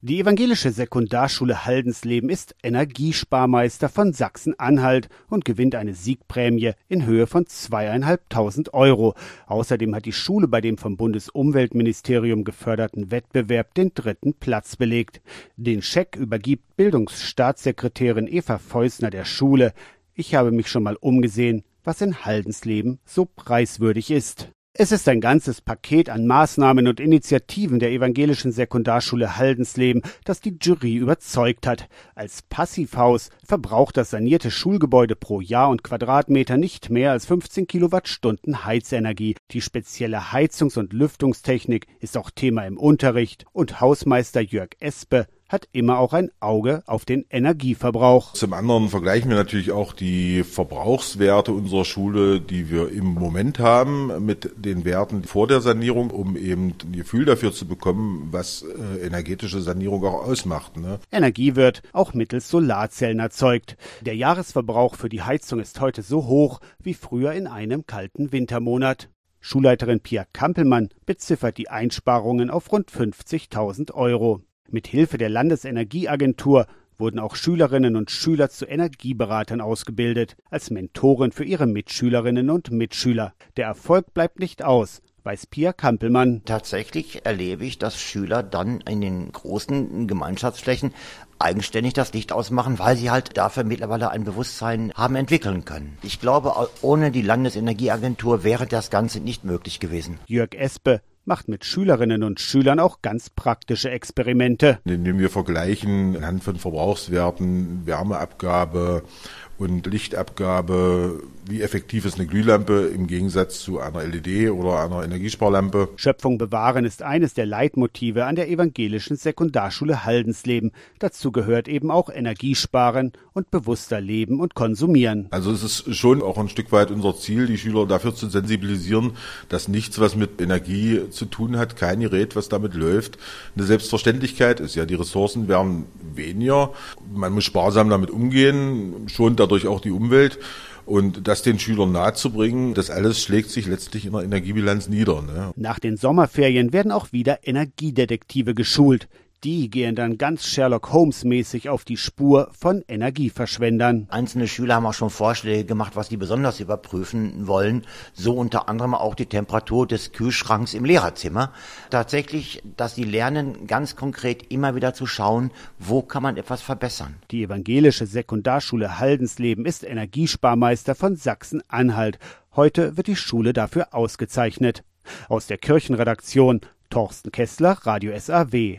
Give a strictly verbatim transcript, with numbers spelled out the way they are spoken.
Die evangelische Sekundarschule Haldensleben ist Energiesparmeister von Sachsen-Anhalt und gewinnt eine Siegprämie in Höhe von zweitausendfünfhundert Euro. Außerdem hat die Schule bei dem vom Bundesumweltministerium geförderten Wettbewerb den dritten Platz belegt. Den Scheck übergibt Bildungsstaatssekretärin Eva Feusner der Schule. Ich habe mich schon mal umgesehen, was in Haldensleben so preiswürdig ist. Es ist ein ganzes Paket an Maßnahmen und Initiativen der evangelischen Sekundarschule Haldensleben, das die Jury überzeugt hat. Als Passivhaus verbraucht das sanierte Schulgebäude pro Jahr und Quadratmeter nicht mehr als fünfzehn Kilowattstunden Heizenergie. Die spezielle Heizungs- und Lüftungstechnik ist auch Thema im Unterricht und Hausmeister Jörg Espe hat immer auch ein Auge auf den Energieverbrauch. Zum anderen vergleichen wir natürlich auch die Verbrauchswerte unserer Schule, die wir im Moment haben, mit den Werten vor der Sanierung, um eben ein Gefühl dafür zu bekommen, was äh, energetische Sanierung auch ausmacht. Ne? Energie wird auch mittels Solarzellen erzeugt. Der Jahresverbrauch für die Heizung ist heute so hoch wie früher in einem kalten Wintermonat. Schulleiterin Pia Kampelmann beziffert die Einsparungen auf rund fünfzigtausend Euro. Mit Hilfe der Landesenergieagentur wurden auch Schülerinnen und Schüler zu Energieberatern ausgebildet, als Mentoren für ihre Mitschülerinnen und Mitschüler. Der Erfolg bleibt nicht aus, weiß Pia Kampelmann. Tatsächlich erlebe ich, dass Schüler dann in den großen Gemeinschaftsflächen eigenständig das Licht ausmachen, weil sie halt dafür mittlerweile ein Bewusstsein haben entwickeln können. Ich glaube, ohne die Landesenergieagentur wäre das Ganze nicht möglich gewesen. Jörg Espe macht mit Schülerinnen und Schülern auch ganz praktische Experimente. Indem wir vergleichen anhand von Verbrauchswerten, Wärmeabgabe und Lichtabgabe, wie effektiv ist eine Glühlampe im Gegensatz zu einer L E D oder einer Energiesparlampe. Schöpfung bewahren ist eines der Leitmotive an der evangelischen Sekundarschule Haldensleben. Dazu gehört eben auch Energiesparen und bewusster leben und konsumieren. Also es ist schon auch ein Stück weit unser Ziel, die Schüler dafür zu sensibilisieren, dass nichts, was mit Energie zu tun hat, kein Gerät, was damit läuft, eine Selbstverständlichkeit ist. Ja, die Ressourcen werden weniger, man muss sparsam damit umgehen, schont dadurch auch die Umwelt. Und das den Schülern nahezubringen, das alles schlägt sich letztlich in der Energiebilanz nieder. Ne? Nach den Sommerferien werden auch wieder Energiedetektive geschult. Die gehen dann ganz Sherlock-Holmes-mäßig auf die Spur von Energieverschwendern. Einzelne Schüler haben auch schon Vorschläge gemacht, was sie besonders überprüfen wollen. So unter anderem auch die Temperatur des Kühlschranks im Lehrerzimmer. Tatsächlich, dass sie lernen, ganz konkret immer wieder zu schauen, wo kann man etwas verbessern. Die evangelische Sekundarschule Haldensleben ist Energiesparmeister von Sachsen-Anhalt. Heute wird die Schule dafür ausgezeichnet. Aus der Kirchenredaktion Thorsten Kessler, Radio S A W.